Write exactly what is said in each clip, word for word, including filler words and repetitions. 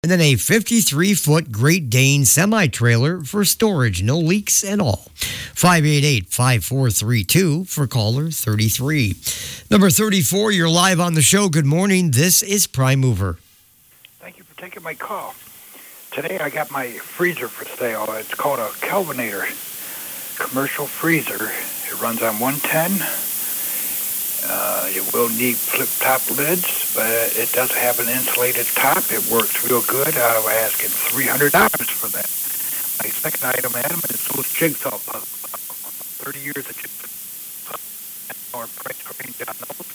And then a fifty-three foot Great Dane semi-trailer for storage, no leaks at all. five eight eight, five four three two for caller thirty-three. Number thirty-four, you're live on the show. Good morning. This is Prime Mover. Thank you for taking my call. Today I got my freezer for sale. It's called a Kelvinator commercial freezer. It runs on one ten. Uh, it will need flip-top lids, but it does have an insulated top. It works real good. I was asking three hundred dollars for that. My second item, Adam, is those jigsaw puzzles. thirty years of jigsaw. Our price range on those.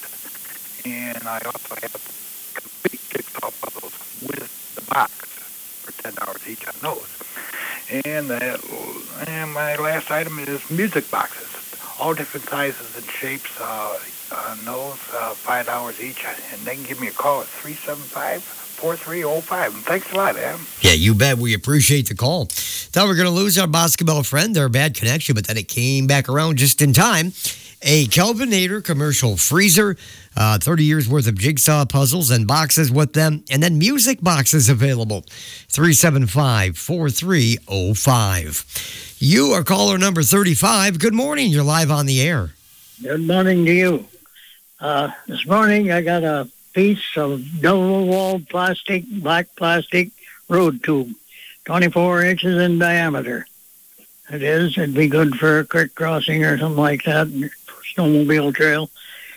And I also have complete jigsaw puzzles with the box for ten dollars each on those. And, that, and my last item is music boxes. All different sizes and shapes. Uh, on those, uh, five dollars each. And they can give me a call at three seven five, four three zero five. And thanks a lot, Adam. Yeah, you bet. We appreciate the call. Thought we were going to lose our Boscobel friend. They're a bad connection, but then it came back around just in time. A Kelvinator commercial freezer, uh, thirty years worth of jigsaw puzzles and boxes with them, and then music boxes available. three seven five, four three zero five. You are caller number thirty-five. Good morning. You're live on the air. Good morning to you. Uh, this morning I got a piece of double-walled plastic, black plastic road tube, twenty-four inches in diameter. It is. It'd be good for a creek crossing or something like that, snowmobile trail.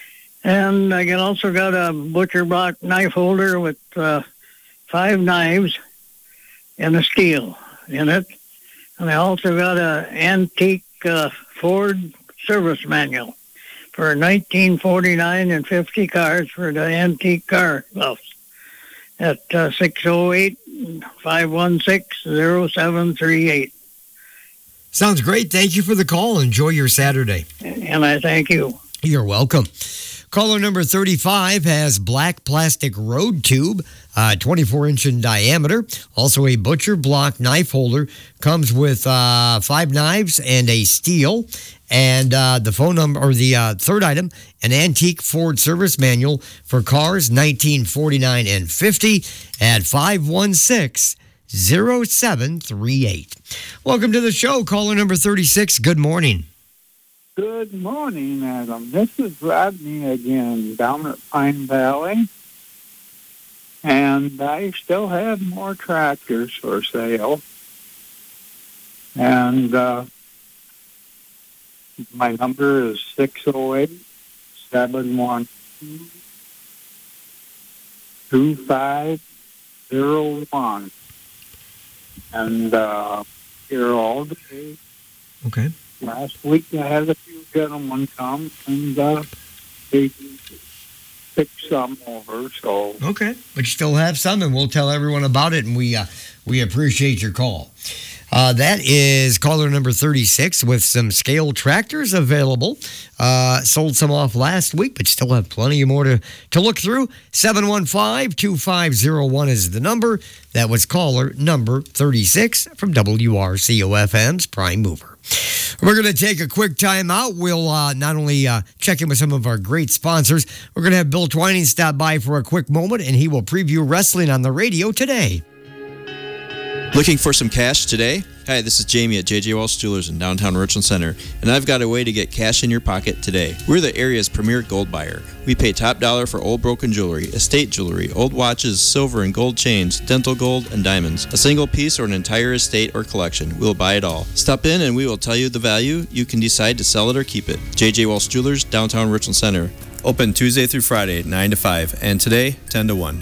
And I got also got a butcher block knife holder with uh, five knives and a steel in it. And I also got a antique uh, Ford service manual for nineteen forty-nine and fifty cars for the antique car buffs at uh, six oh eight, five one six, oh seven three eight. Sounds great. Thank you for the call. Enjoy your Saturday. And I thank you. You're welcome. Caller number thirty-five has black plastic road tube, uh, twenty-four inch in diameter. Also a butcher block knife holder. Comes with uh, five knives and a steel. And uh, the phone number, or the uh, third item, an antique Ford service manual for cars nineteen forty-nine and fifty at five one six, oh seven three eight. Welcome to the show. Caller number thirty-six. Good morning. Good morning, Adam. This is Rodney again, down at Pine Valley. And I still have more tractors for sale. And uh, my number is six oh eight, seven one two, two five oh one. And uh, here all day. Okay. Last week I had a few gentlemen come and uh, they picked some over. So okay, but you still have some, and we'll tell everyone about it. And we uh, we appreciate your call. Uh, that is caller number thirty-six with some scale tractors available. Uh, sold some off last week, but still have plenty more to, to look through. seven one five, two five zero one is the number. That was caller number thirty-six from W R C O F M's Prime Mover. We're going to take a quick time out. We'll uh, not only uh, check in with some of our great sponsors, we're going to have Bill Twining stop by for a quick moment, and he will preview wrestling on the radio today. Looking for some cash today? Hi, this is Jamie at J J Walsh Jewelers in downtown Richland Center, and I've got a way to get cash in your pocket today. We're the area's premier gold buyer. We pay top dollar for old broken jewelry, estate jewelry, old watches, silver and gold chains, dental gold, and diamonds. A single piece or an entire estate or collection, we'll buy it all. Stop in and we will tell you the value. You can decide to sell it or keep it. J J Walsh Jewelers, downtown Richland Center. Open Tuesday through Friday, nine to five, and today, ten to one.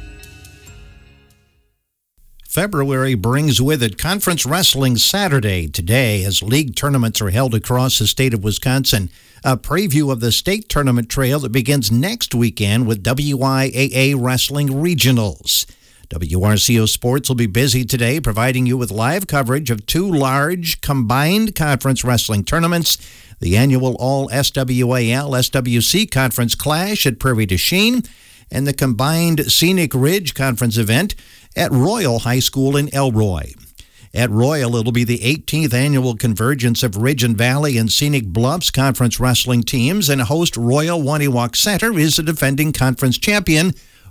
February brings with it Conference Wrestling Saturday today as league tournaments are held across the state of Wisconsin. A preview of the state tournament trail that begins next weekend with W I A A Wrestling Regionals. W R C O Sports will be busy today providing you with live coverage of two large combined conference wrestling tournaments. The annual All S W A L S W C Conference Clash at Prairie du Chien and the combined Scenic Ridge Conference event at Royal High School in Elroy. At Royal, it'll be the eighteenth annual convergence of Ridge and Valley and Scenic Bluffs conference wrestling teams, and host Royal Waniwak Center is the defending conference champion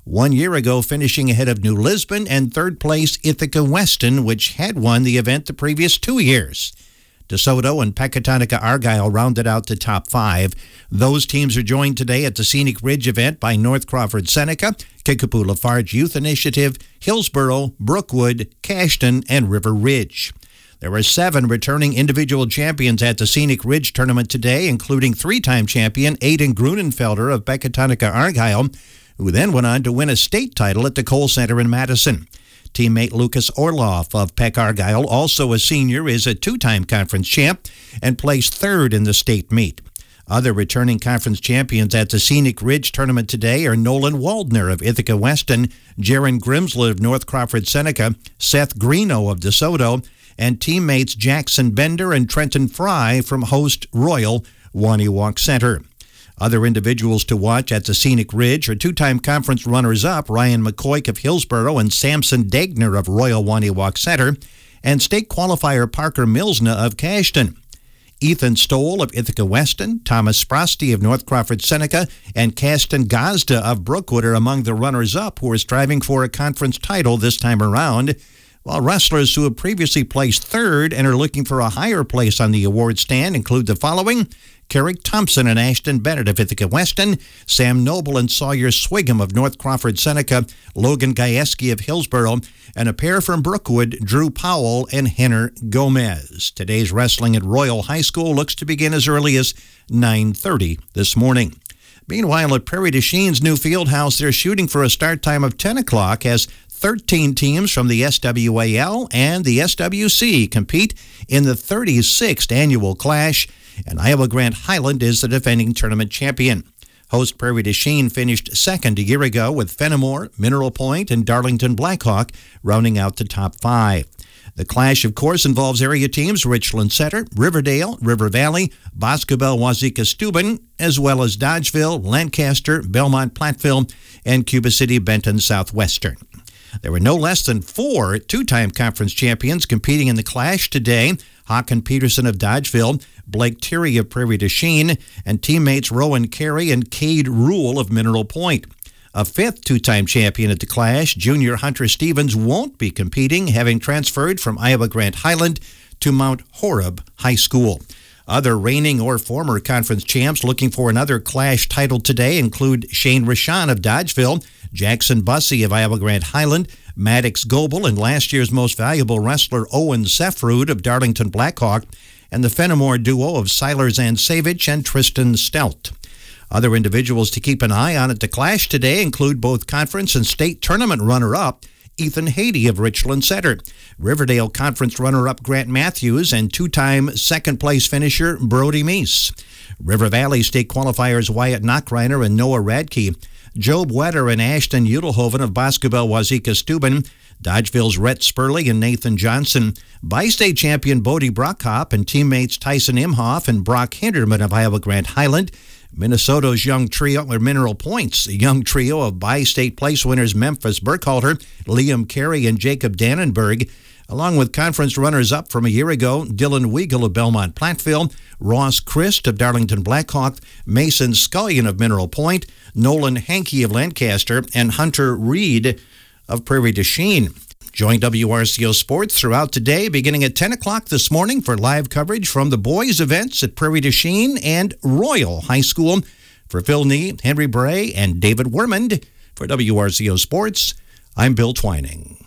one year ago finishing ahead of New Lisbon and third place Ithaca Weston, which had won the event the previous two years. DeSoto and Pecatonica Argyle rounded out the top five. Those teams are joined today at the Scenic Ridge event by North Crawford Seneca, Kickapoo Lafarge Youth Initiative, Hillsboro, Brookwood, Cashton, and River Ridge. There were seven returning individual champions at the Scenic Ridge tournament today, including three-time champion Aiden Grunenfelder of Pecatonica Argyle, who then went on to win a state title at the Kohl Center in Madison. Teammate Lucas Orloff of Peck Argyle, also a senior, is a two-time conference champ and placed third in the state meet. Other returning conference champions at the Scenic Ridge tournament today are Nolan Waldner of Ithaca Weston, Jaron Grimsley of North Crawford Seneca, Seth Greeno of DeSoto, and teammates Jackson Bender and Trenton Fry from host Royal Waniwak Center. Other individuals to watch at the Scenic Ridge are two-time conference runners-up Ryan McCoy of Hillsboro and Samson Degner of Royal Waniwak Center, and state qualifier Parker Milsna of Cashton. Ethan Stoll of Ithaca Weston, Thomas Sprosty of North Crawford Seneca, and Caston Gazda of Brookwood are among the runners-up who are striving for a conference title this time around, while wrestlers who have previously placed third and are looking for a higher place on the award stand include the following: Carrick Thompson and Ashton Bennett of Ithaca Weston, Sam Noble and Sawyer Swigum of North Crawford Seneca, Logan Gajewski of Hillsboro, and a pair from Brookwood, Drew Powell and Henner Gomez. Today's wrestling at Royal High School looks to begin as early as nine thirty this morning. Meanwhile, at Prairie du Chine's new field house, they're shooting for a start time of ten o'clock as thirteen teams from the S W A L and the S W C compete in the thirty-sixth annual Clash, and Iowa Grant Highland is the defending tournament champion. Host Prairie du Chine finished second a year ago with Fenimore, Mineral Point, and Darlington Blackhawk rounding out the top five. The Clash, of course, involves area teams Richland Center, Riverdale, River Valley, Boscobel, Wazeeka, Steuben, as well as Dodgeville, Lancaster, Belmont, Platteville, and Cuba City, Benton, Southwestern. There were no less than four two-time conference champions competing in the Clash today: Håkon Peterson of Dodgeville, Blake Terry of Prairie du Chine, and teammates Rowan Carey and Cade Rule of Mineral Point. A fifth two-time champion at the Clash, junior Hunter Stevens, won't be competing, having transferred from Iowa Grant Highland to Mount Horeb High School. Other reigning or former conference champs looking for another Clash title today include Shane Rashan of Dodgeville, Jackson Bussey of Iowa Grant Highland, Maddox Goebel, and last year's most valuable wrestler Owen Sefrud of Darlington Blackhawk, and the Fenimore duo of Siler Zansevich and Tristan Stelt. Other individuals to keep an eye on at the Clash today include both conference and state tournament runner-up Ethan Haiti of Richland Center, Riverdale Conference runner-up Grant Matthews, and two-time second-place finisher Brody Meese. River Valley State qualifiers Wyatt Knockreiner and Noah Radke, Job Wetter and Ashton Udelhoven of Boscobel, Wazeeka, Steuben, Dodgeville's Rhett Spurley and Nathan Johnson, Bi-State champion Bodie Brockhop and teammates Tyson Imhoff and Brock Hinderman of Iowa Grant Highland, Minnesota's young trio, or Mineral Point's young trio of Bi-State place winners Memphis Burkhalter, Liam Carey, and Jacob Dannenberg, along with conference runners-up from a year ago, Dylan Weigel of Belmont Platteville, Ross Christ of Darlington Blackhawk, Mason Scullion of Mineral Point, Nolan Hankey of Lancaster, and Hunter Reed of Prairie du Chine. Join W R C O Sports throughout today, beginning at ten o'clock this morning for live coverage from the boys' events at Prairie du Chine and Royal High School. For Phil Nee, Henry Bray, and David Wermond, for W R C O Sports, I'm Bill Twining.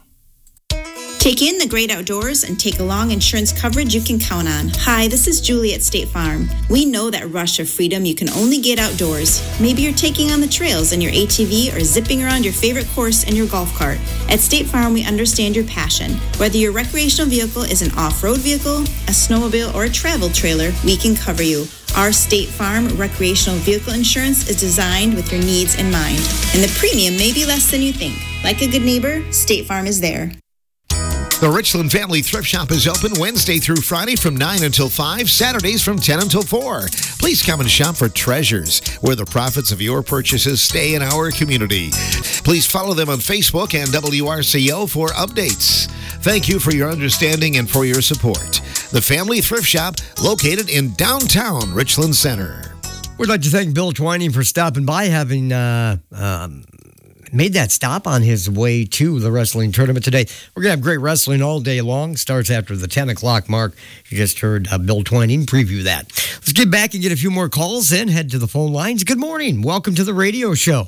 Take in the great outdoors and take along insurance coverage you can count on. Hi, this is Julie at State Farm. We know that rush of freedom you can only get outdoors. Maybe you're taking on the trails in your A T V or zipping around your favorite course in your golf cart. At State Farm, we understand your passion. Whether your recreational vehicle is an off-road vehicle, a snowmobile, or a travel trailer, we can cover you. Our State Farm recreational vehicle insurance is designed with your needs in mind. And the premium may be less than you think. Like a good neighbor, State Farm is there. The Richland Family Thrift Shop is open Wednesday through Friday from nine until five, Saturdays from ten until four. Please come and shop for treasures, where the profits of your purchases stay in our community. Please follow them on Facebook and W R C O for updates. Thank you for your understanding and for your support. The Family Thrift Shop, located in downtown Richland Center. We'd like to thank Bill Twining for stopping by, having uh, um, made that stop on his way to the wrestling tournament today. We're going to have great wrestling all day long. Starts after the ten o'clock mark. You just heard uh, Bill Twining preview that. Let's get back and get a few more calls in. Head to the phone lines. Good morning. Welcome to the radio show.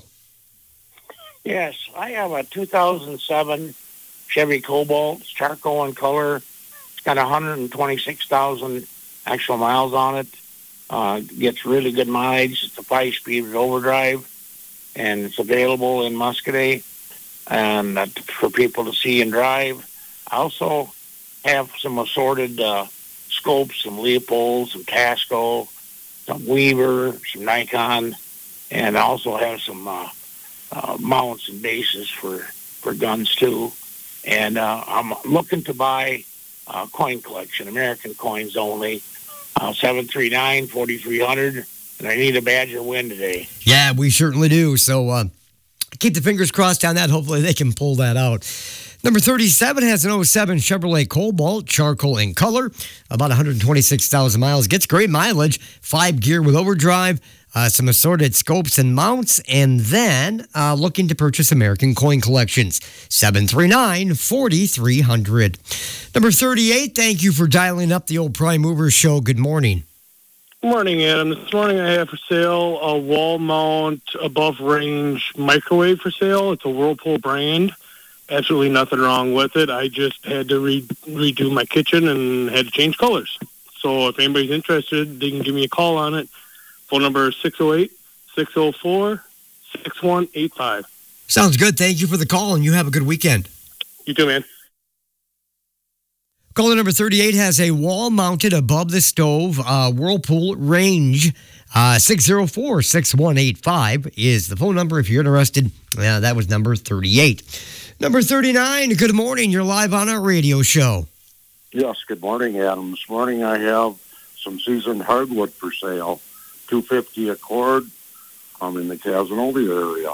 Yes, I have a two thousand seven Chevy Cobalt. It's charcoal in color. It's got one hundred twenty-six thousand actual miles on it. Uh, gets really good mileage. It's a five-speed overdrive. And it's available in Muscadet and uh, for people to see and drive. I also have some assorted uh, scopes, some Leopold, some Tasco, some Weaver, some Nikon, and I also have some uh, uh, mounts and bases for, for guns too. And uh, I'm looking to buy a coin collection, American coins only, uh, seven three nine, four three zero zero. And I need a Badger win today. Yeah, we certainly do. So uh, keep the fingers crossed on that. Hopefully they can pull that out. Number thirty-seven has an oh seven Chevrolet Cobalt, charcoal in color, about one hundred twenty-six thousand miles. Gets great mileage, five gear with overdrive, uh, some assorted scopes and mounts, and then uh, looking to purchase American coin collections. seven three nine, four three zero zero. Number thirty-eight, thank you for dialing up the old Prime Movers show. Good morning. Good morning, Adam. This morning I have for sale a wall mount above range microwave for sale. It's a Whirlpool brand. Absolutely nothing wrong with it. I just had to re- redo my kitchen and had to change colors. So if anybody's interested, they can give me a call on it. Phone number is six oh eight, six oh four, six one eight five. Sounds good. Thank you for the call, and you have a good weekend. You too, man. Caller number thirty-eight has a wall-mounted above the stove uh, Whirlpool range. Uh, six oh four, six one eight five is the phone number if you're interested. Uh, that was number thirty-eight. Number thirty-nine, good morning. You're live on our radio show. Yes, good morning, Adam. This morning I have some seasoned hardwood for sale. two fifty a cord. I'm in the Casanova area.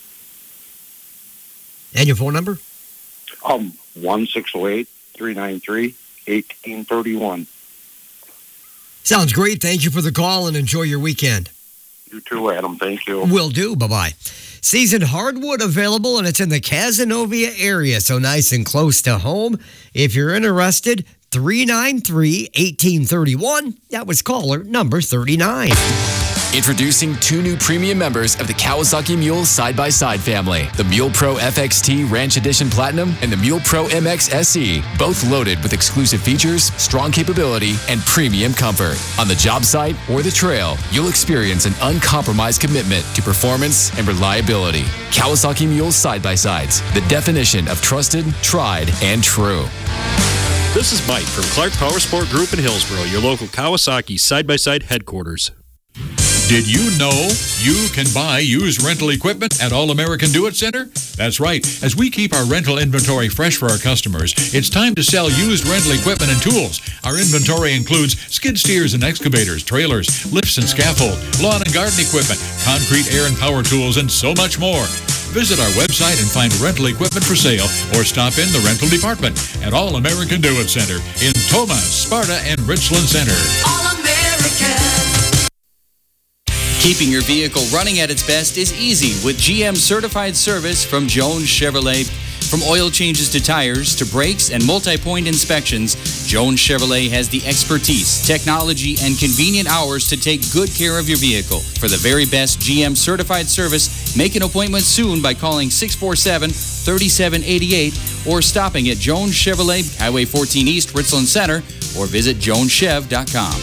And your phone number? Um, one six oh eight, three nine three, one eight three one. Sounds great. Thank you for the call and enjoy your weekend. You too, Adam. Thank you. Will do. Bye-bye. Seasoned hardwood available, and it's in the Casanova area, so nice and close to home. If you're interested, three nine three, one eight three one. That was caller number thirty-nine. Introducing two new premium members of the Kawasaki Mule side-by-side family, the Mule Pro F X T Ranch Edition Platinum and the Mule Pro M X S E, both loaded with exclusive features, strong capability, and premium comfort. On the job site or the trail, you'll experience an uncompromised commitment to performance and reliability. Kawasaki Mule side-by-sides, the definition of trusted, tried, and true. This is Mike from Clark Power Sport Group in Hillsboro, your local Kawasaki side-by-side headquarters. Did you know you can buy used rental equipment at All American Do It Center? That's right. As we keep our rental inventory fresh for our customers, it's time to sell used rental equipment and tools. Our inventory includes skid steers and excavators, trailers, lifts and scaffold, lawn and garden equipment, concrete, air and power tools, and so much more. Visit our website and find rental equipment for sale or stop in the rental department at All American Do It Center in Tomah, Sparta, and Richland Center. All American. Keeping your vehicle running at its best is easy with G M certified service from Jones Chevrolet. From oil changes to tires to brakes and multi-point inspections, Jones Chevrolet has the expertise, technology, and convenient hours to take good care of your vehicle. For the very best G M certified service, make an appointment soon by calling six four seven, three seven eight eight or stopping at Jones Chevrolet, Highway fourteen East, Richland Center, or visit jones chev dot com.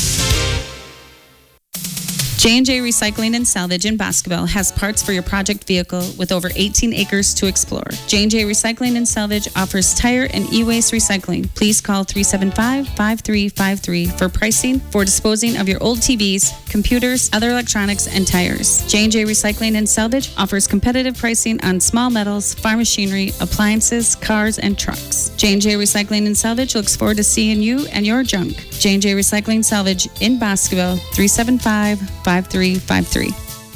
J and J Recycling and Salvage in Boscoville has parts for your project vehicle with over eighteen acres to explore. J and J Recycling and Salvage offers tire and e-waste recycling. Please call three seven five, five three five three for pricing for disposing of your old T Vs, computers, other electronics, and tires. J and J Recycling and Salvage offers competitive pricing on small metals, farm machinery, appliances, cars, and trucks. J and J Recycling and Salvage looks forward to seeing you and your junk. J and J Recycling Salvage in Boscoville, three seven five, five three five three.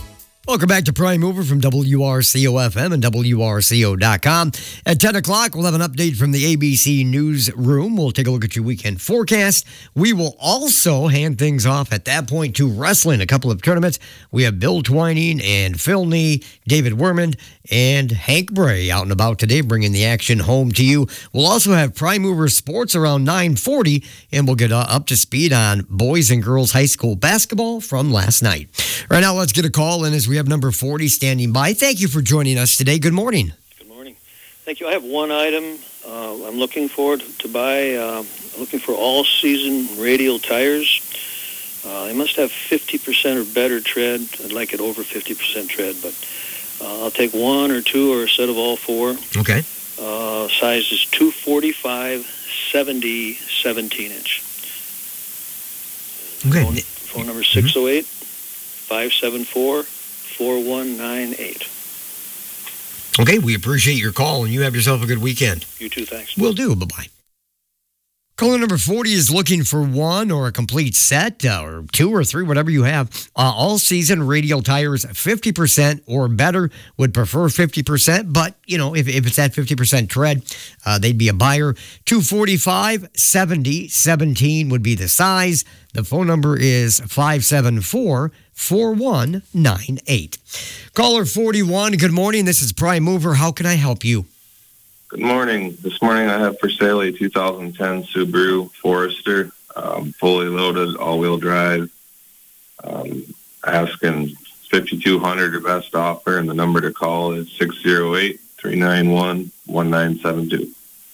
Welcome back to Prime Mover from W R C O F M and W R C O dot com. At ten o'clock, we'll have an update from the A B C Newsroom. We'll take a look at your weekend forecast. We will also hand things off at that point to wrestling, a couple of tournaments. We have Bill Twining and Phil Nee, David Wermond, and Hank Bray out and about today, bringing the action home to you. We'll also have Prime Mover Sports around nine forty, and we'll get uh, up to speed on boys and girls high school basketball from last night. Right now, let's get a call in as we have number forty standing by. Thank you for joining us today. Good morning. Good morning. Thank you. I have one item uh, I'm looking for to buy. Uh, I'm looking for all-season radial tires. Uh, they must have fifty percent or better tread. I'd like it over fifty percent tread, but uh, I'll take one or two or a set of all four. Okay. Uh, size is two forty-five, seventy, seventeen inch. Okay. Phone, phone number six oh eight, five seven four, four one nine eight. Okay, we appreciate your call, and you have yourself a good weekend. You too, thanks. Will do. Bye-bye. Caller number forty is looking for one or a complete set, uh, or two or three, whatever you have. Uh, all-season radial tires, fifty percent or better. Would prefer fifty percent, but, you know, if, if it's at fifty percent tread, uh, they'd be a buyer. two forty-five, seventy, seventeen would be the size. The phone number is five seven four, four one nine eight. Caller forty-one, good morning. This is Prime Mover. How can I help you? Good morning. This morning I have for sale a two thousand ten Subaru Forester, um, fully loaded, all-wheel drive. Um, asking fifty-two hundred dollars the best offer, and the number to call is six oh eight, three nine one, one nine seven two.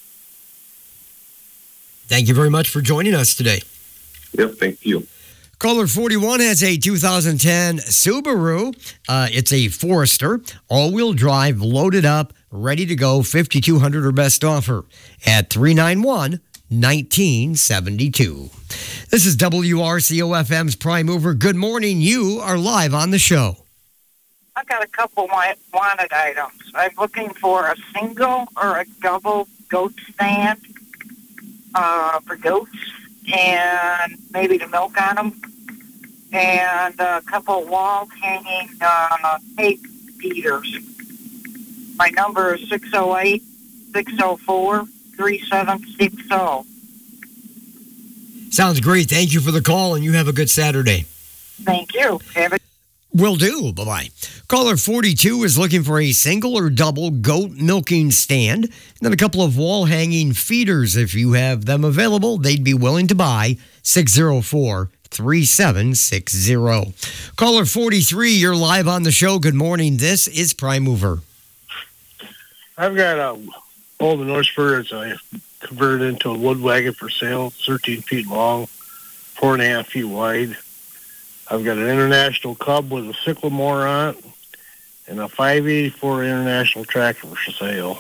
Thank you very much for joining us today. Yep, thank you. Caller forty-one has a two thousand ten Subaru. Uh, it's a Forester, all-wheel drive, loaded up, ready to go, fifty-two hundred dollars or best offer at three nine one, one nine seven two. This is W R C O F M's Prime Mover. Good morning. You are live on the show. I've got a couple wa- wanted items. I'm looking for a single or a double goat stand uh, for goats, and maybe to milk on them, and a couple wall hanging uh, hay feeders. My number is six oh eight, six oh four, three seven six oh. Sounds great. Thank you for the call, and you have a good Saturday. Thank you. Have a Will do. Bye-bye. Caller forty-two is looking for a single or double goat milking stand, and then a couple of wall-hanging feeders. If you have them available, they'd be willing to buy. six oh four, three seven six oh. Caller forty-three, you're live on the show. Good morning. This is Prime Mover. I've got a old Norseburg. It's a converted into a wood wagon for sale, thirteen feet long, four and a half feet wide. I've got an International Cub with a Sycamore on it, and a five eighty-four International tractor for sale.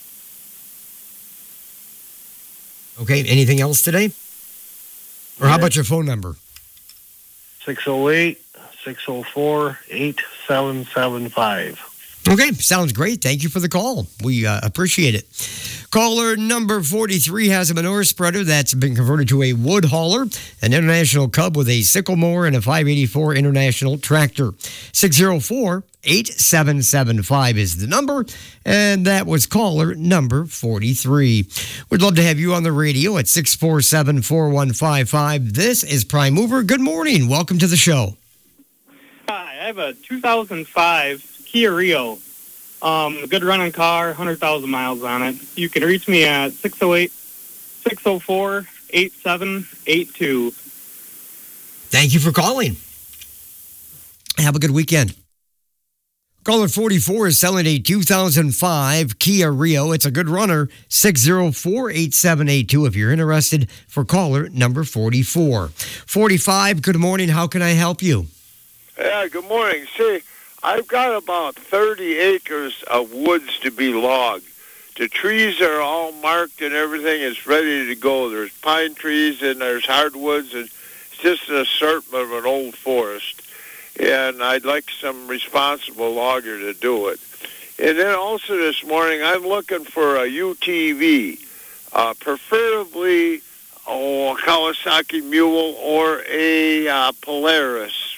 Okay, anything else today? Or how about your phone number? six oh eight, six oh four, eight seven seven five. Okay, sounds great. Thank you for the call. We uh, appreciate it. Caller number forty-three has a manure spreader that's been converted to a wood hauler, an International Cub with a Sycamore, and a five eighty-four International tractor. six oh four, eight seven seven five is the number, and that was caller number forty-three. We'd love to have you on the radio at six four seven, four one five five. This is Prime Mover. Good morning. Welcome to the show. Hi, I have a two thousand five Kia Rio. Um, a good running car, one hundred thousand miles on it. You can reach me at six oh eight, six oh four, eight seven eight two. Thank you for calling. Have a good weekend. Caller forty-four is selling a two thousand five Kia Rio. It's a good runner. six oh four, eight seven eight two if you're interested, for caller number forty-four. forty-five, good morning. How can I help you? Yeah, good morning. See, I've got about thirty acres of woods to be logged. The trees are all marked and everything is ready to go. There's pine trees and there's hardwoods, and it's just an assortment of an old forest. And I'd like some responsible logger to do it. And then also this morning, I'm looking for a U T V, uh, preferably oh, a Kawasaki Mule or a uh, Polaris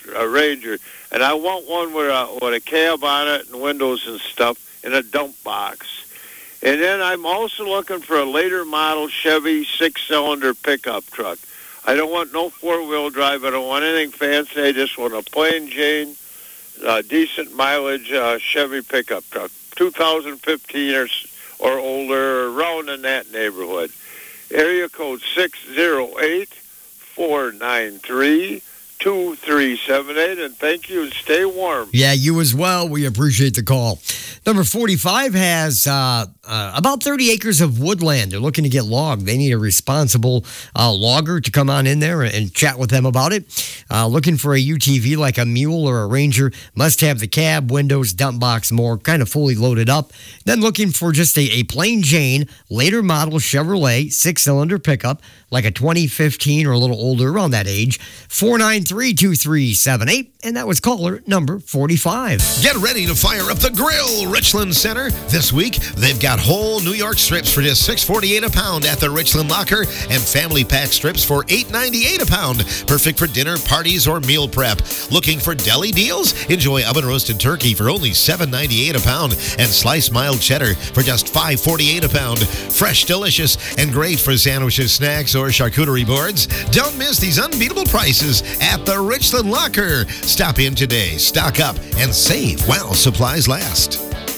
uh, Ranger, and I want one with a, with a cab on it and windows and stuff in a dump box. And then I'm also looking for a later model Chevy six-cylinder pickup truck. I don't want no four-wheel drive. I don't want anything fancy. I just want a plain Jane, uh, decent mileage uh, Chevy pickup truck, two thousand fifteen or, or older, around in that neighborhood. Area code six zero eight, four nine three, two three seven eight, and thank you, and stay warm. Yeah, you as well. We appreciate the call. Number forty-five has uh, uh, about thirty acres of woodland. They're looking to get logged. They need a responsible uh, logger to come on in there and chat with them about it. Uh, looking for a U T V like a Mule or a Ranger. Must have the cab, windows, dump box, more, kind of fully loaded up. Then looking for just a, a plain Jane, later model Chevrolet, six-cylinder pickup, like a twenty fifteen or a little older, around that age. four nine three, two three seven eight, and that was caller number forty-five. Get ready to fire up the grill, Richland Center. This week, they've got whole New York strips for just six forty-eight a pound at the Richland Locker, and family pack strips for eight ninety-eight a pound. Perfect for dinner, parties, or meal prep. Looking for deli deals? Enjoy oven roasted turkey for only seven ninety-eight a pound, and sliced mild cheddar for just five forty-eight a pound. Fresh, delicious, and great for sandwiches, snacks, or charcuterie boards. Don't miss these unbeatable prices at the Richland Locker. Stop in today, stock up, and save while supplies last.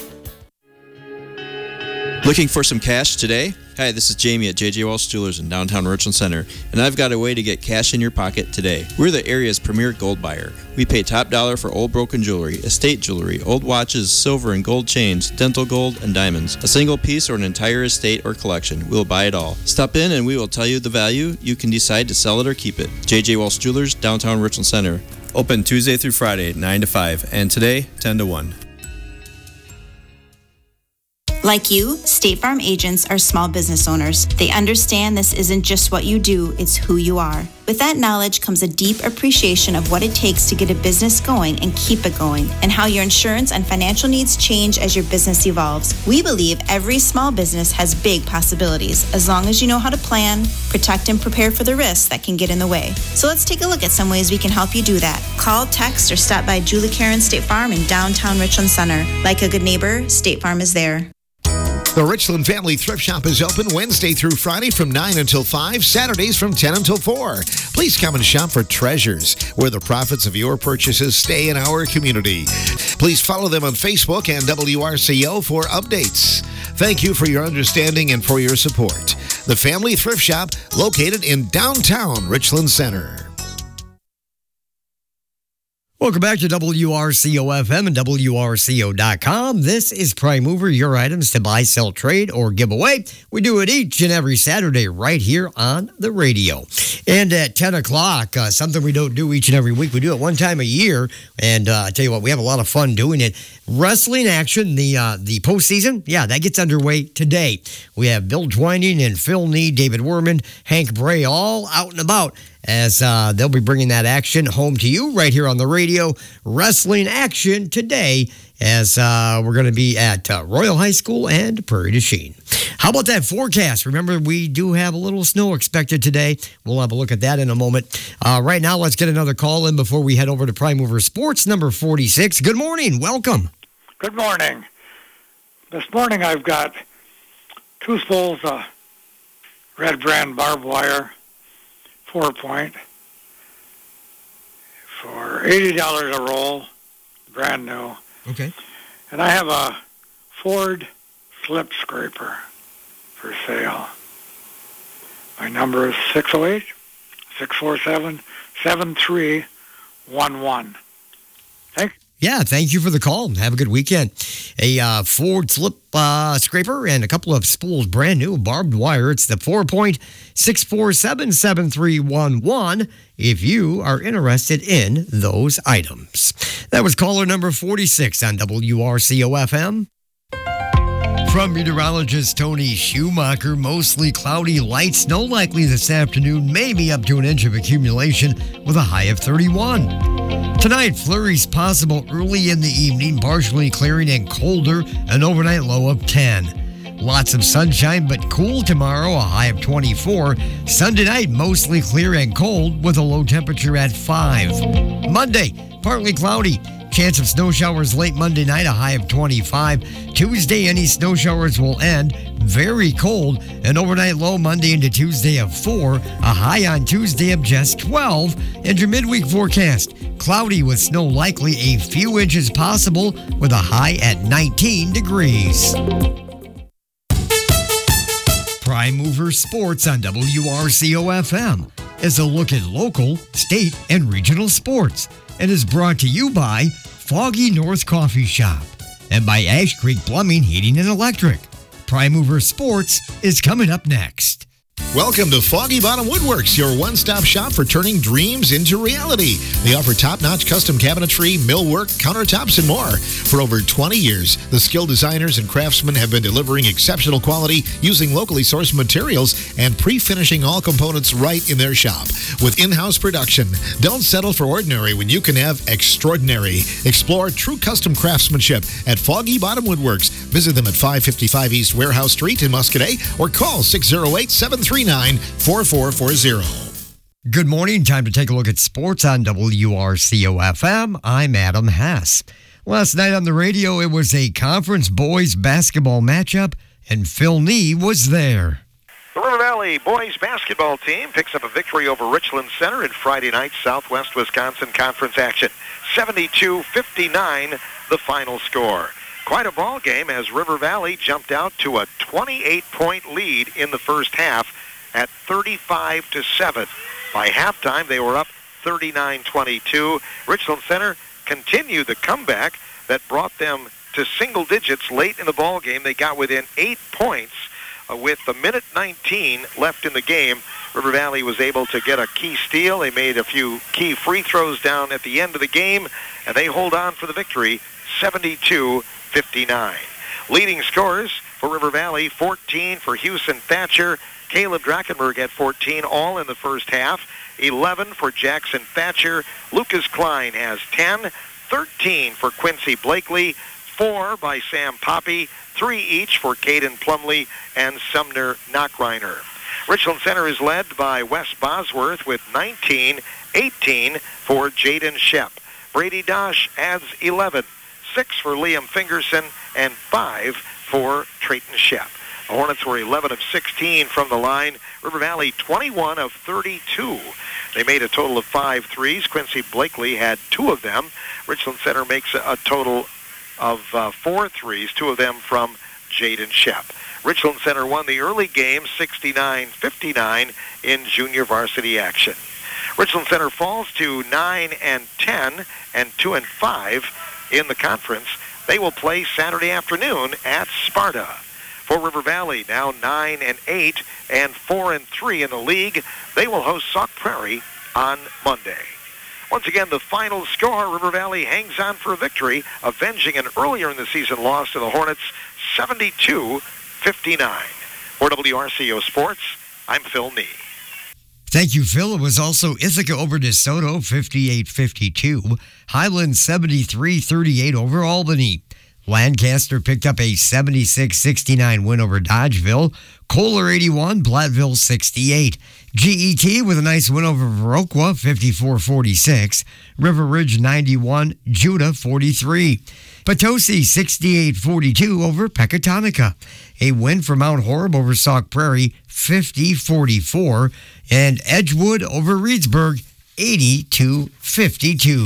Looking for some cash today? Hi, this is Jamie at J J Walsh Jewelers in downtown Richland Center, and I've got a way to get cash in your pocket today. We're the area's premier gold buyer. We pay top dollar for old broken jewelry, estate jewelry, old watches, silver and gold chains, dental gold, and diamonds. A single piece or an entire estate or collection, we'll buy it all. Stop in and we will tell you the value. You can decide to sell it or keep it. J J Walsh Jewelers, downtown Richland Center. Open Tuesday through Friday, nine to five, and today, ten to one. Like you, State Farm agents are small business owners. They understand this isn't just what you do, it's who you are. With that knowledge comes a deep appreciation of what it takes to get a business going and keep it going, and how your insurance and financial needs change as your business evolves. We believe every small business has big possibilities, as long as you know how to plan, protect, and prepare for the risks that can get in the way. So let's take a look at some ways we can help you do that. Call, text, or stop by Julie Karen State Farm in downtown Richland Center. Like a good neighbor, State Farm is there. The Richland Family Thrift Shop is open Wednesday through Friday from nine until five, Saturdays from ten until four. Please come and shop for Treasures, where the profits of your purchases stay in our community. Please follow them on Facebook and W R C O for updates. Thank you for your understanding and for your support. The Family Thrift Shop, located in downtown Richland Center. Welcome back to W R C O F M and W R C O dot com. This is Prime Mover, your items to buy, sell, trade, or give away. We do it each and every Saturday right here on the radio. And at ten o'clock, uh, something we don't do each and every week. We do it one time a year. And uh, I tell you what, we have a lot of fun doing it. Wrestling action, the uh, the postseason, yeah, that gets underway today. We have Bill Twining and Phil Need, David Werman, Hank Bray, all out and about, as uh, they'll be bringing that action home to you right here on the radio. Wrestling action today, as uh, we're going to be at uh, Royal High School and Prairie du Chien. How about that forecast? Remember, we do have a little snow expected today. We'll have a look at that in a moment. Uh, right now, let's get another call in before we head over to Prime Mover Sports, number forty-six. Good morning. Welcome. Good morning. This morning I've got two spools of red brand barbed wire, four point, for eighty dollars a roll, brand new. Okay. And I have a Ford slip scraper for sale. My number is six oh eight, six four seven, seven three one one. Thank you. Yeah, thank you for the call. Have a good weekend. A uh, Ford slip uh, scraper and a couple of spools, brand new barbed wire. It's the four point, six four seven, seven three one one if you are interested in those items. That was caller number forty-six on W R C O F M. From meteorologist Tony Schumacher, mostly cloudy, light snow likely this afternoon, maybe up to an inch of accumulation with a high of thirty-one. Tonight, flurries possible early in the evening, partially clearing and colder, an overnight low of ten. Lots of sunshine, but cool tomorrow, a high of twenty-four. Sunday night, mostly clear and cold with a low temperature at five. Monday, partly cloudy. Chance of snow showers late Monday night, a high of twenty-five. Tuesday, any snow showers will end. Very cold. An overnight low Monday into Tuesday of four. A high on Tuesday of just twelve. And your midweek forecast, cloudy with snow likely, a few inches possible with a high at nineteen degrees. Prime Mover Sports on W R C O F M is a look at local, state, and regional sports, and is brought to you by Foggy North Coffee Shop and by Ash Creek Plumbing, Heating, and Electric. Prime Mover Sports is coming up next. Welcome to Foggy Bottom Woodworks, your one-stop shop for turning dreams into reality. They offer top-notch custom cabinetry, millwork, countertops, and more. For over twenty years, the skilled designers and craftsmen have been delivering exceptional quality using locally sourced materials and pre-finishing all components right in their shop. With in-house production, don't settle for ordinary when you can have extraordinary. Explore true custom craftsmanship at Foggy Bottom Woodworks. Visit them at five fifty-five East Warehouse Street in Muscadet or call six oh eight, seven three nine, four four four zero. Good morning. Time to take a look at sports on W R C O F M. I'm Adam Hess. Last night on the radio, it was a conference boys basketball matchup, and Phil Nee was there. The River Valley boys basketball team picks up a victory over Richland Center in Friday night Southwest Wisconsin Conference action. seventy-two fifty-nine, the final score. Quite a ball game as River Valley jumped out to a twenty-eight point lead in the first half at thirty-five to seven. By halftime, they were up thirty-nine twenty-two. Richland Center continued the comeback that brought them to single digits late in the ball game. They got within eight points uh, with a minute nineteen left in the game. River Valley was able to get a key steal. They made a few key free throws down at the end of the game, and they hold on for the victory, seventy-two fifty-nine. Leading scorers for River Valley, fourteen for Houston Thatcher. Caleb Drachenberg had fourteen, all in the first half. eleven for Jackson Thatcher. Lucas Klein has ten. thirteen for Quincy Blakely. four by Sam Poppy. three each for Caden Plumley and Sumner Knockreiner. Richland Center is led by Wes Bosworth with nineteen. eighteen for Jaden Shep. Brady Dosh adds eleven. six for Liam Fingerson, and five for Trayton Shep. The Hornets were eleven of sixteen from the line. River Valley twenty-one of thirty-two. They made a total of five threes. Quincy Blakely had two of them. Richland Center makes a total of uh, four threes, two of them from Jaden Shep. Richland Center won the early game sixty-nine fifty-nine in junior varsity action. Richland Center falls to nine and ten and two and five in the conference. They will play Saturday afternoon at Sparta. For River Valley, now nine and eight and four and three in the league. They will host Sauk Prairie on Monday. Once again, the final score, River Valley hangs on for a victory, avenging an earlier in the season loss to the Hornets, seventy-two fifty-nine. For W R C O Sports, I'm Phil Nee. Thank you, Phil. It was also Ithaca over DeSoto, fifty-eight fifty-two. Highland, seventy-three thirty-eight over Albany. Lancaster picked up a seventy-six sixty-nine win over Dodgeville. Kohler, eighty-one. Platteville, sixty-eight. G E T with a nice win over Viroqua, fifty-four forty-six. River Ridge, ninety-one. Judah, forty-three. Potosi, sixty-eight forty-two over Pecatonica. A win for Mount Horeb over Sauk Prairie, fifty forty-four. And Edgewood over Reedsburg, eighty-two fifty-two.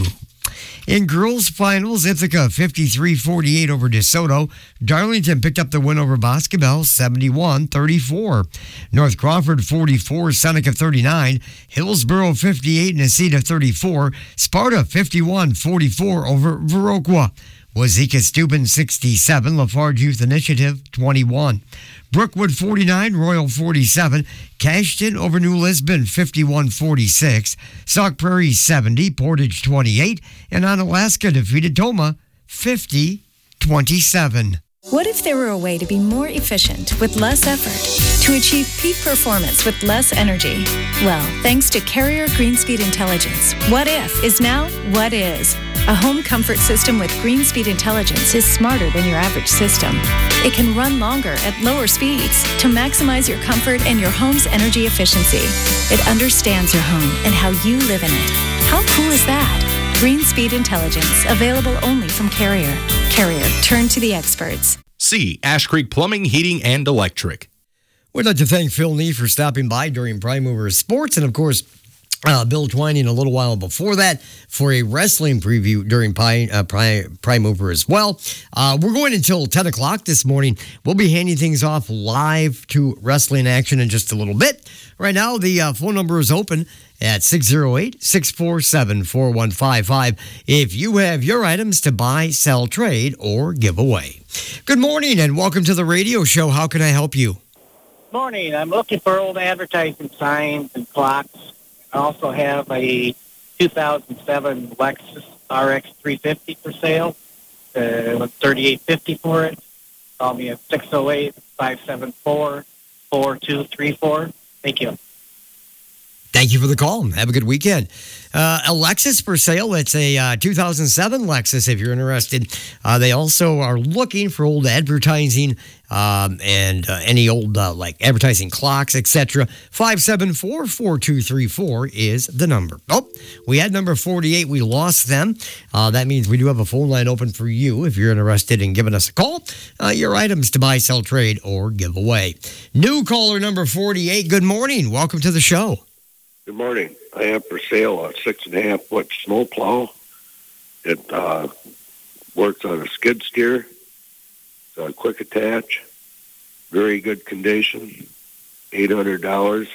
In girls' finals, Ithaca fifty-three forty-eight over DeSoto. Darlington picked up the win over Boscobel, seventy-one thirty-four. North Crawford forty-four, Seneca thirty-nine. Hillsboro fifty-eight, Nacita thirty-four. Sparta fifty-one forty-four over Viroqua. Wazeeka Steuben sixty-seven, Lafarge Youth Initiative twenty-one. Brookwood forty-nine, Royal forty-seven. Cashton over New Lisbon fifty-one forty-six. Sauk Prairie seventy, Portage twenty-eight. And Onalaska defeated Toma fifty twenty-seven. What if there were a way to be more efficient with less effort, to achieve peak performance with less energy? Well, thanks to Carrier Greenspeed Intelligence, What If is now What Is. A home comfort system with GreenSpeed Intelligence is smarter than your average system. It can run longer at lower speeds to maximize your comfort and your home's energy efficiency. It understands your home and how you live in it. How cool is that? GreenSpeed Intelligence, available only from Carrier. Carrier, turn to the experts. C. Ash Creek Plumbing, Heating, and Electric. We'd like to thank Phil Nee for stopping by during Prime Mover Sports, and of course, uh, Bill Twining a little while before that for a wrestling preview during Prime, uh, Prime, Prime Mover as well. Uh, we're going until ten o'clock this morning. We'll be handing things off live to wrestling action in just a little bit. Right now, the uh, phone number is open at six oh eight, six four seven, four one five five if you have your items to buy, sell, trade, or give away. Good morning and welcome to the radio show. How can I help you? Morning. I'm looking for old advertising signs and clocks. I also have a two thousand seven Lexus R X three fifty for sale. Uh, with thirty-eight fifty for it. Call me at six oh eight, five seven four, four two three four. Thank you. Thank you for the call. Have a good weekend. Uh, a Lexus for sale. It's a uh, two thousand seven Lexus if you're interested. Uh, they also are looking for old advertising um, and uh, any old uh, like advertising clocks, et cetera. five seven four, four two three four is the number. Oh, we had number forty-eight. We lost them. Uh, that means we do have a phone line open for you if you're interested in giving us a call. Uh, your items to buy, sell, trade, or give away. New caller number forty-eight. Good morning. Welcome to the show. Good morning. I have for sale a six and a half foot snow plow. It uh, works on a skid steer. It's a quick attach. Very good condition. eight hundred dollars.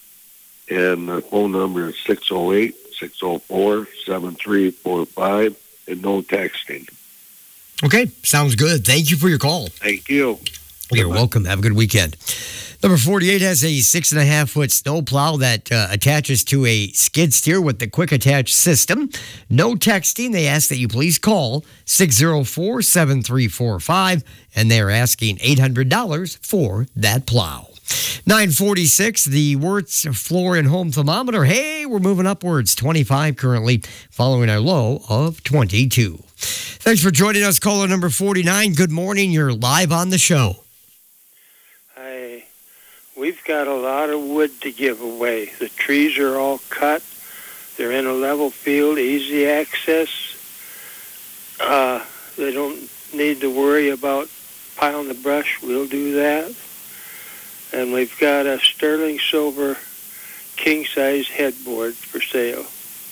And the phone number is six oh eight, six oh four, seven three four five. And no texting. Okay. Sounds good. Thank you for your call. Thank you. You're welcome. Have a good weekend. Number forty-eight has a six and a half foot snow plow that uh, attaches to a skid steer with the quick attach system. No texting. They ask that you please call six oh four, seven three four five, and they're asking eight hundred dollars for that plow. nine forty-six, the Wirtz floor and home thermometer. Hey, we're moving upwards. twenty-five currently, following our low of twenty-two. Thanks for joining us, caller number forty-nine. Good morning. You're live on the show. Hi. We've got a lot of wood to give away. The trees are all cut. They're in a level field, easy access. Uh, they don't need to worry about piling the brush. We'll do that. And we've got a sterling silver king-size headboard for sale.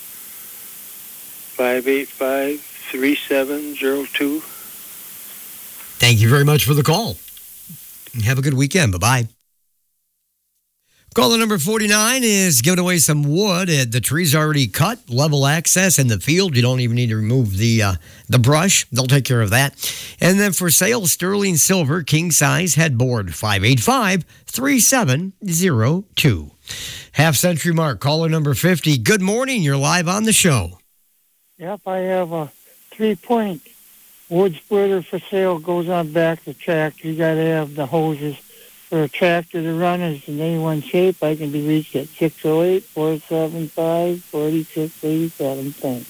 five eight five, three seven zero two. Thank you very much for the call. Have a good weekend. Bye-bye. Caller number forty-nine is giving away some wood. Uh, the tree's already cut, level access in the field. You don't even need to remove the uh, the brush. They'll take care of that. And then for sale, sterling silver king-size headboard, five eight five, three seven zero two. Half Century Mark, caller number fifty. Good morning. You're live on the show. Yep, I have a three-point wood splitter for sale. Goes on back of the tractor. You got to have the hoses for a tractor to run is in A one shape. I can be reached at six oh eight, four seven five, four six eight seven. Thanks.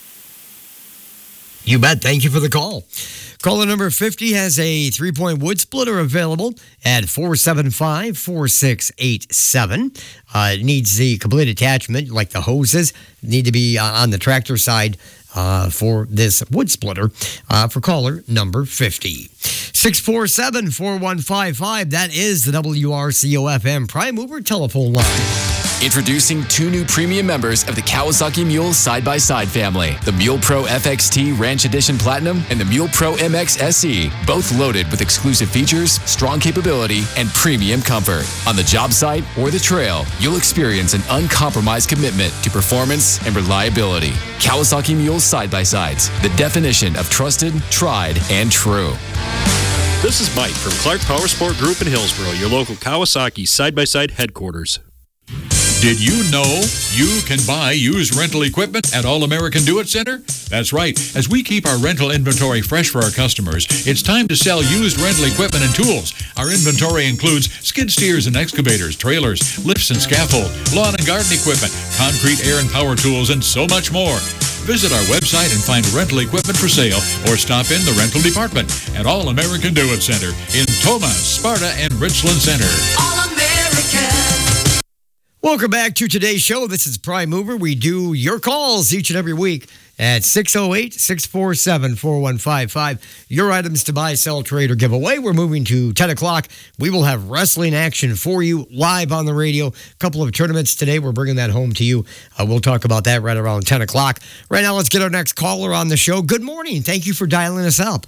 You bet. Thank you for the call. Caller number fifty has a three-point wood splitter available at four seven five, four six eight seven. Uh, it needs the complete attachment, like the hoses, need to be uh, on the tractor side uh, for this wood splitter uh, for caller number fifty. six four seven, four one five five. That is the W R C O F M Prime Mover telephone line. Introducing two new premium members of the Kawasaki Mule side-by-side family, the Mule Pro F X T Ranch Edition Platinum and the Mule Pro M X S E, both loaded with exclusive features, strong capability, and premium comfort. On the job site or the trail, you'll experience an uncompromised commitment to performance and reliability. Kawasaki Mule side-by-sides, the definition of trusted, tried, and true. This is Mike from Clark Power Sport Group in Hillsboro, your local Kawasaki side-by-side headquarters. Did you know you can buy used rental equipment at All American Do It Center? That's right. As we keep our rental inventory fresh for our customers, it's time to sell used rental equipment and tools. Our inventory includes skid steers and excavators, trailers, lifts and scaffold, lawn and garden equipment, concrete, air and power tools, and so much more. Visit our website and find rental equipment for sale or stop in the rental department at All American Do-It Center in Toma, Sparta, and Richland Center. All American. Welcome back to today's show. This is Prime Mover. We do your calls each and every week at six oh eight, six four seven, four one five five. Your items to buy, sell, trade, or give away. We're moving to ten o'clock. We will have wrestling action for you live on the radio. A couple of tournaments today. We're bringing that home to you. Uh, we'll talk about that right around ten o'clock. Right now, let's get our next caller on the show. Good morning. Thank you for dialing us up.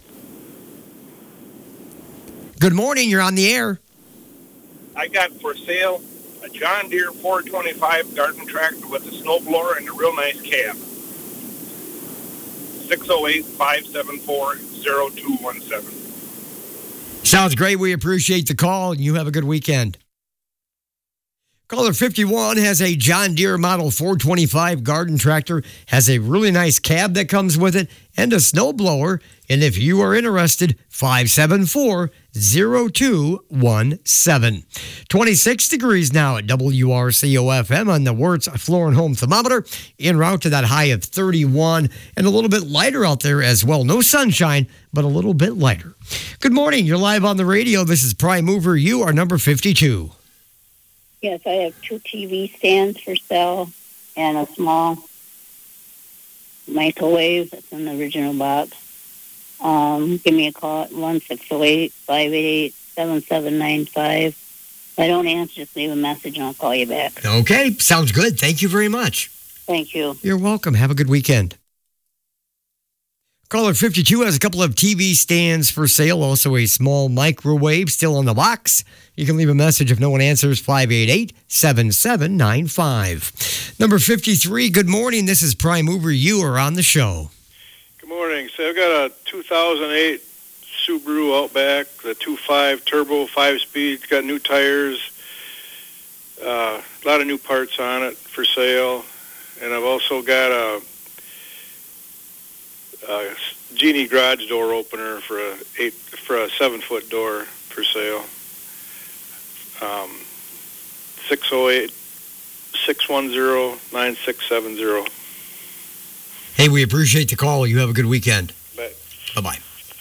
Good morning. You're on the air. I got for sale a John Deere four twenty-five garden tractor with a snowblower and a real nice cab. six oh eight, five seven four, oh two one seven. Sounds great. We appreciate the call, and you have a good weekend. Caller fifty-one has a John Deere Model four twenty-five garden tractor, has a really nice cab that comes with it, and a snowblower. And if you are interested, five seven four, oh two one seven. twenty-six degrees now at W R C O F M on the Wirtz Floor and Home Thermometer, en route to that high of thirty-one, and a little bit lighter out there as well. No sunshine, but a little bit lighter. Good morning. You're live on the radio. This is Prime Mover. You are number fifty-two. Yes, I have two T V stands for sale and a small microwave that's in the original box. Um, give me a call at one six oh eight, five eight eight, seven seven nine five. If I don't answer, just leave a message and I'll call you back. Okay, sounds good. Thank you very much. Thank you. You're welcome. Have a good weekend. Caller fifty-two has a couple of T V stands for sale, also a small microwave still in the box. You can leave a message if no one answers, five eight eight, seven seven nine five. Number fifty-three, good morning. This is Prime Mover. You are on the show. Good morning. So I've got a two thousand eight Subaru Outback, the two point five turbo, five-speed. It's got new tires, uh, a lot of new parts on it for sale. And I've also got a, a Genie garage door opener for a eight for a seven-foot door for sale. Um, six oh eight, six one zero, nine six seven zero. Hey, we appreciate the call. You have a good weekend. Bye. Bye-bye.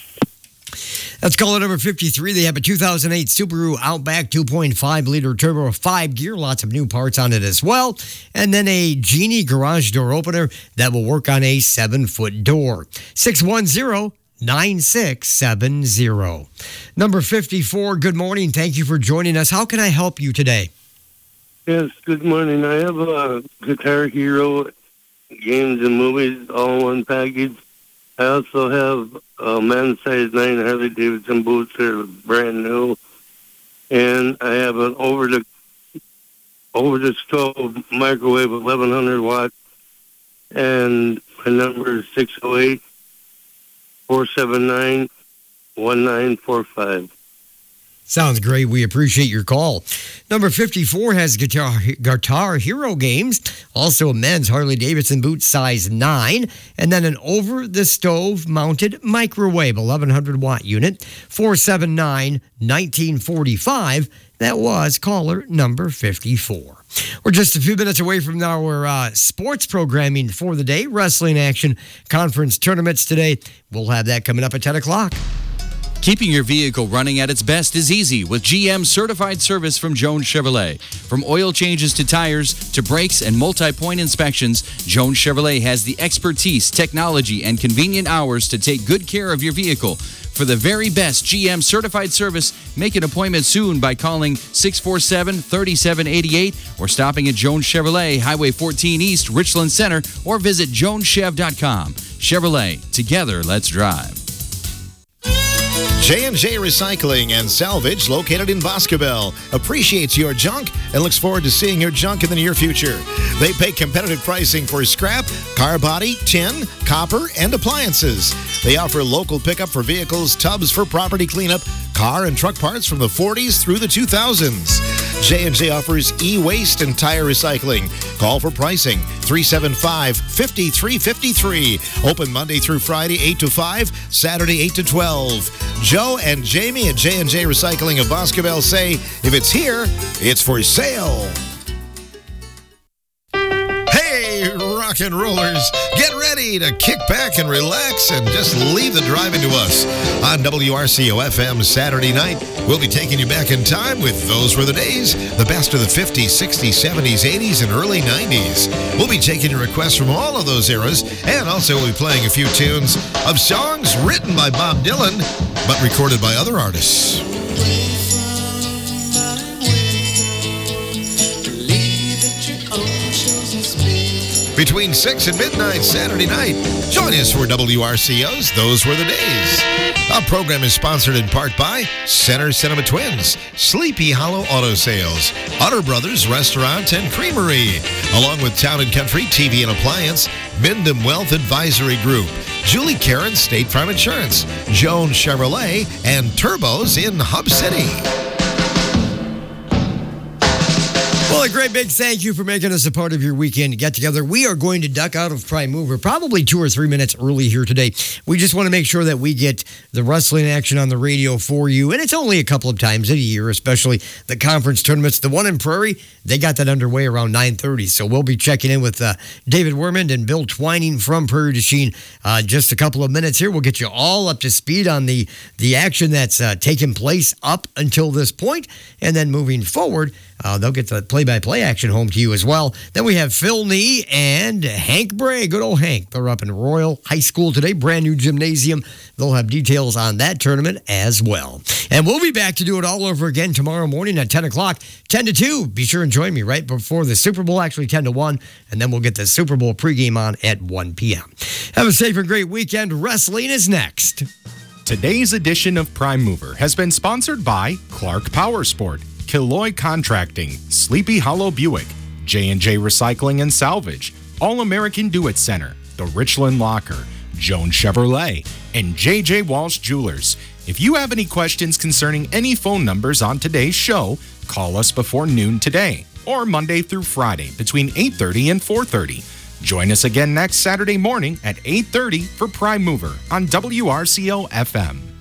That's caller number fifty-three. They have a two thousand eight Subaru Outback two point five liter turbo, five gear, lots of new parts on it as well. And then a Genie garage door opener that will work on a seven-foot door. six one zero, nine six seven zero. Number fifty-four, good morning. Thank you for joining us. How can I help you today? Yes, good morning. I have a Guitar Hero games and movies all in one package. I also have a men's size nine Harley Davidson boots that are brand new. And I have an over the over the stove microwave eleven hundred watt. And my number is six oh eight, four seven nine, one nine four five. Sounds great. We appreciate your call. Number fifty-four has Guitar, Guitar Hero games, also a men's Harley Davidson boot size nine, and then an over-the-stove mounted microwave, eleven hundred watt unit, four seven nine, one nine four five. That was caller number fifty-four. We're just a few minutes away from our uh, sports programming for the day. Wrestling action, conference tournaments today. We'll have that coming up at ten o'clock. Keeping your vehicle running at its best is easy with G M certified service from Jones Chevrolet. From oil changes to tires to brakes and multi-point inspections, Jones Chevrolet has the expertise, technology, and convenient hours to take good care of your vehicle. For the very best G M certified service, make an appointment soon by calling six four seven, three seven eight eight or stopping at Jones Chevrolet, Highway fourteen East, Richland Center, or visit jones chev dot com. Chevrolet, together, let's drive. J and J Recycling and Salvage, located in Boscobel, appreciates your junk and looks forward to seeing your junk in the near future. They pay competitive pricing for scrap, car body, tin, copper, and appliances. They offer local pickup for vehicles, tubs for property cleanup, car and truck parts from the forties through the two thousands. J and J offers e-waste and tire recycling. Call for pricing, three seven five, five three five three. Open Monday through Friday, eight to five, Saturday, eight to twelve. Joe and Jamie at J and J Recycling of Boscobel say, if it's here, it's for sale. Hey, rock and rollers, get ready to kick back and relax and just leave the driving to us. On W R C O F M Saturday night, we'll be taking you back in time with Those Were the Days, the best of the fifties, sixties, seventies, eighties, and early nineties. We'll be taking your requests from all of those eras, and also we'll be playing a few tunes of songs written by Bob Dylan, but recorded by other artists. Between six and midnight Saturday night, join us for W R C O's Those Were the Days. Our program is sponsored in part by Center Cinema Twins, Sleepy Hollow Auto Sales, Otter Brothers Restaurant and Creamery, along with Town and Country T V and Appliance, Mindom Wealth Advisory Group, Julie Karen State Farm Insurance, Joan Chevrolet, and Turbos in Hub City. Well, a great big thank you for making us a part of your weekend get-together. We are going to duck out of Prime Mover probably two or three minutes early here today. We just want to make sure that we get the wrestling action on the radio for you, and it's only a couple of times a year, especially the conference tournaments. The one in Prairie, they got that underway around nine thirty, so we'll be checking in with uh, David Wermond and Bill Twining from Prairie du Chien uh, just a couple of minutes here. We'll get you all up to speed on the, the action that's uh, taken place up until this point, and then moving forward, Uh, they'll get the play-by-play action home to you as well. Then we have Phil Nee and Hank Bray. Good old Hank. They're up in Royal High School today. Brand new gymnasium. They'll have details on that tournament as well. And we'll be back to do it all over again tomorrow morning at ten o'clock, ten to two. Be sure and join me right before the Super Bowl, actually ten to one. And then we'll get the Super Bowl pregame on at one p.m. Have a safe and great weekend. Wrestling is next. Today's edition of Prime Mover has been sponsored by Clark Power Sport, Killoy Contracting, Sleepy Hollow Buick, J and J Recycling and Salvage, All-American Do-It Center, The Richland Locker, Joan Chevrolet, and J J Walsh Jewelers. If you have any questions concerning any phone numbers on today's show, call us before noon today or Monday through Friday between eight thirty and four thirty. Join us again next Saturday morning at eight thirty for Prime Mover on W R C O F M.